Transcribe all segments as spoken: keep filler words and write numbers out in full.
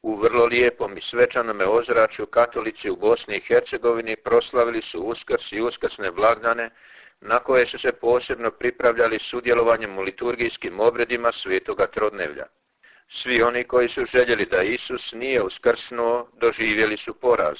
U vrlo lijepom i svečanome ozračju katolici u Bosni i Hercegovini proslavili su Uskrs i uskrsne blagdane na koje su se posebno pripravljali sudjelovanjem u liturgijskim obredima Svetoga Trodnevlja. Svi oni koji su željeli da Isus nije uskrsnuo, doživjeli su poraz,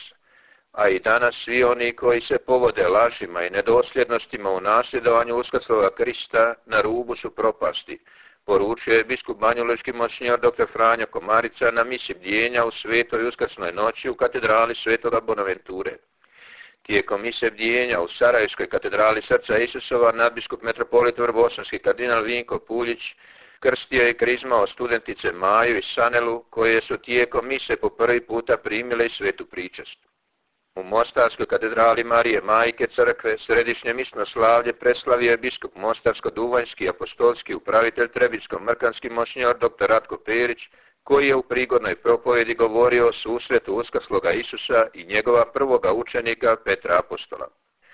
a i danas svi oni koji se povode lažima i nedosljednostima u nasljedovanju uskrsloga Krista na rubu su propasti, poručio je biskup banjalučki monsinjor doktor Franjo Komarica na misi bdjenja u svetoj uskrsnoj noći u katedrali Svetoga Bonaventure. Tijekom mise bdjenja u Sarajevskoj katedrali Srca Isusova nadbiskup metropolit vrbosanski kardinal Vinko Puljić krstio i krizmao studentice Maju i Sanelu koje su tijekom mise po prvi puta primile svetu pričast. U Mostarskoj katedrali Marije Majke crkve središnje misno slavlje preslavio je biskup Mostarsko-Duvanjski apostolski upravitelj Trebinsko-Mrkanski monsinjor doktor Ratko Perić, koji je u prigodnoj propovjedi govorio o susretu uskrsloga Isusa i njegova prvoga učenika Petra Apostola.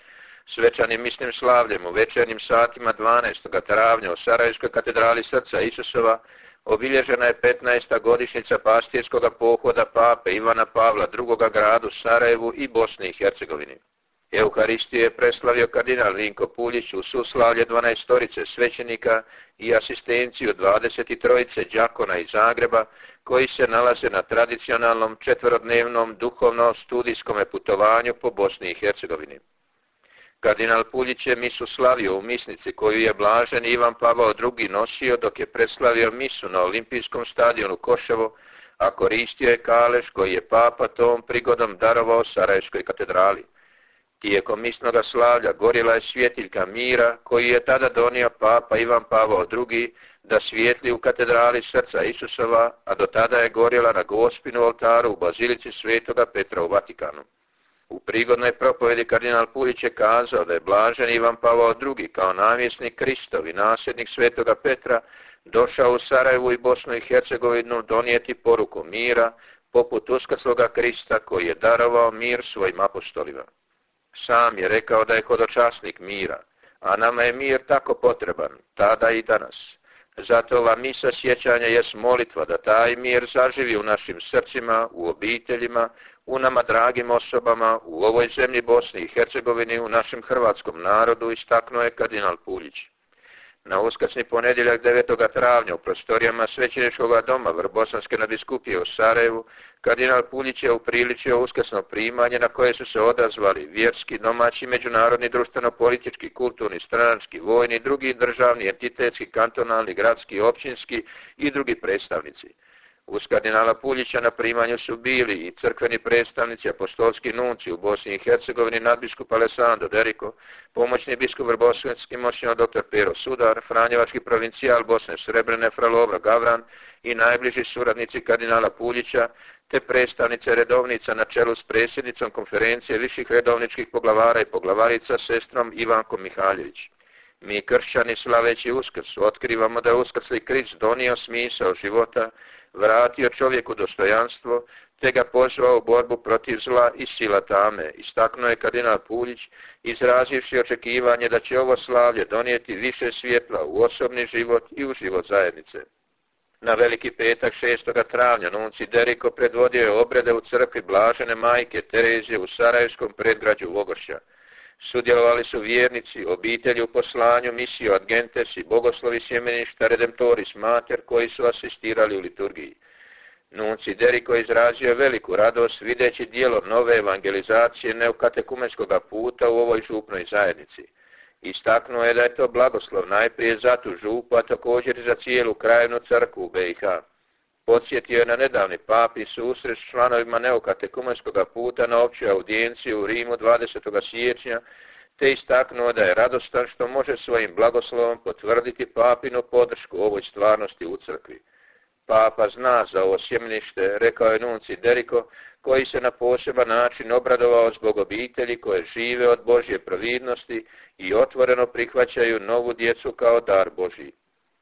Svečanim misnim slavljem u večernjim satima dvanaestog travnja u Sarajevskoj katedrali Srca Isusova obilježena je petnaesta godišnjica pastirskoga pohoda pape Ivana Pavla drugoga gradu Sarajevu i Bosni i Hercegovini. Euharistiju je preslavio kardinal Vinko Puljić u suslavlje dvanaestorice svećenika i asistenciju dvadeset trojice đakona iz Zagreba koji se nalaze na tradicionalnom četverodnevnom duhovno-studijskom putovanju po Bosni i Hercegovini. Kardinal Puljić je misu slavio u misnici koju je blaženi Ivan Pavao drugi nosio dok je preslavio misu na Olimpijskom stadionu Koševo, a koristio je kalež koji je papa tom prigodom darovao Sarajevskoj katedrali. Tijekom misnoga slavlja gorjela je svjetiljka mira koji je tada donio papa Ivan Pavao drugi da svijetli u katedrali Srca Isusova, a do tada je gorjela na Gospinu oltaru u bazilici Svetoga Petra u Vatikanu. U prigodnoj propovjedi kardinal Puljić je kazao da je blažen Ivan Pavao drugi kao namjesnik Kristov i nasljednik Svetoga Petra došao u Sarajevu i Bosnu i Hercegovinu donijeti poruku mira poput uskrsloga Krista koji je darovao mir svojim apostolima. Sam je rekao da je hodočasnik mira, a nama je mir tako potreban, tada i danas. Zato ova misa sjećanja jest molitva da taj mir zaživi u našim srcima, u obiteljima, u nama dragim osobama, u ovoj zemlji Bosni i Hercegovini, u našem hrvatskom narodu, istaknuo je kardinal Puljić. Na uskrsni ponedjeljak devetog travnja u prostorijama svećeničkog doma Vrbosanske nadbiskupije u Sarajevu, kardinal Puljić je upriličio uskrsno primanje na koje su se odazvali vjerski, domaći, međunarodni, društveno-politički, kulturni, stranački, vojni, drugi državni, entitetski, kantonalni, gradski, općinski i drugi predstavnici. Uz kardinala Puljića na primanju su bili i crkveni predstavnici, apostolski nunci u Bosni i Hercegovini, nadbiskup Alessandro Deriko, pomoćni biskup vrbosanski monsinjor doktor Pero Sudar, franjevački provincijal Bosne Srebrene fra Lovro Gavran i najbliži suradnici kardinala Puljića, te predstavnice redovnica na čelu s predsjednicom konferencije viših redovničkih poglavara i poglavarica sestrom Ivankom Mihaljević. Mi kršćani slaveći Uskrs otkrivamo da je uskrsli Krist donio smisao života, vratio čovjeku dostojanstvo, te ga pozvao u borbu protiv zla i sila tame, istaknuo je kardinal Puljić, izrazivši očekivanje da će ovo slavlje donijeti više svjetla u osobni život i u život zajednice. Na Veliki petak šestog travnja nunci Deriko predvodio je obrede u crkvi Blažene Majke Terezije u Sarajevskom predgrađu Vogošća. Sudjelovali su vjernici, obitelji u poslanju, misiju ad gentes i bogoslovi sjemeništa Redemptoris Mater koji su asistirali u liturgiji. Nunci Deriko izrazio veliku radost videći djelo nove evangelizacije neokatekumenskoga puta u ovoj župnoj zajednici. Istaknuo je da je to blagoslov najprije za tu župu, a također i za cijelu krajevnu crkvu u B i H. Podsjetio je na nedavni papi susret s članovima neokatekumenskoga puta na općoj audijenciji u Rimu dvadesetog siječnja, te istaknuo da je radostan što može svojim blagoslovom potvrditi papinu podršku ovoj stvarnosti u crkvi. Papa zna za ovo sjemenište, rekao je nunci Deriko, koji se na poseban način obradovao zbog obitelji koje žive od Božje providnosti i otvoreno prihvaćaju novu djecu kao dar Božji.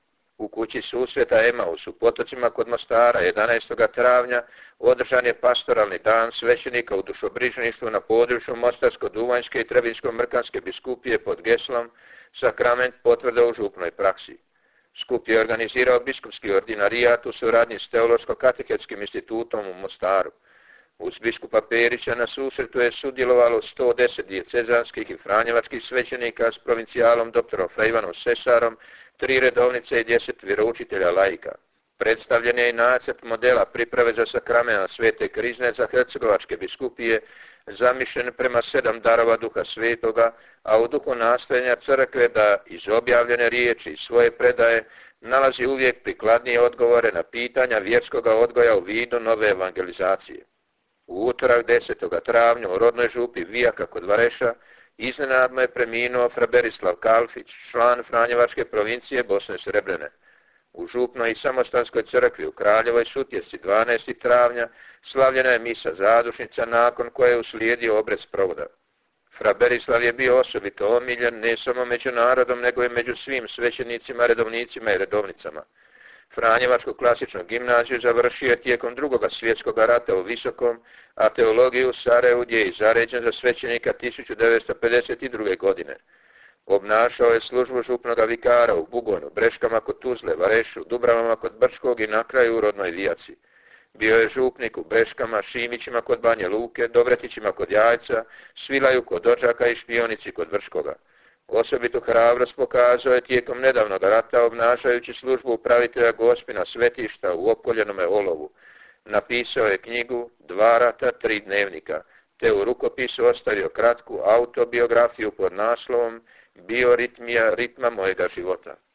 U kući susreta Emaus u Potocima kod Mostara jedanaestog travnja održan je pastoralni dan svećenika u dušobrižništvu na području Mostarsko-Duvanjske i Trebinsko-Mrkanske biskupije pod geslom Sakrament potvrde u župnoj praksi. Skup je organizirao biskupski ordinarijat u suradnji s Teološko-katehetskim institutom u Mostaru. Uz biskupa Perića na susretu je sudjelovalo sto deset dijecezanskih i franjevačkih svećenika s provincijalom doktorom Fra Ivanom Sesarom, tri redovnice i deset vjeroučitelja laika. Predstavljen je i nacrt modela priprave za sakramena Svete Krizne za hercegovačke biskupije, zamišljen prema sedam darova Duha Svetoga, a u duhu nastojanja crkve da iz objavljene riječi i svoje predaje nalazi uvijek prikladnije odgovore na pitanja vjerskoga odgoja u vidu nove evangelizacije. U utorak desetog travnja u rodnoj župi Vijaka kod Vareša iznenadno je preminuo fra Berislav Kalfić, član Franjevačke provincije Bosne Srebrene. U župnoj i samostanskoj crkvi u Kraljevoj Sutjesci dvanaestog travnja slavljena je misa zadušnica nakon koje je uslijedio obred sprovoda. Fra Berislav je bio osobito omiljen ne samo među narodom nego i među svim svećenicima, redovnicima i redovnicama. Franjevačku klasičnu gimnaziju završio je tijekom drugog svjetskog rata u Visokom, a teologiju u Sarajevu gdje je i zaređen za svećenika tisuću devetsto pedeset druge. godine. Obnašao je službu župnoga vikara u Bugonu, Breškama kod Tuzle, Varešu, Dubravama kod Brčkog i na kraju u rodnoj Vijaci. Bio je župnik u Breškama, Šimićima kod Banje Luke, Dobretićima kod Jajca, Svilaju kod Odžaka i Špionici kod Vrškoga. Osobitu hrabrost pokazao je tijekom nedavnog rata obnašajući službu upravitelja Gospina svetišta u opkoljenome olovu. Napisao je knjigu Dva rata, tri dnevnika, te u rukopisu ostavio kratku autobiografiju pod naslovom Bioritmija ritma mojega života.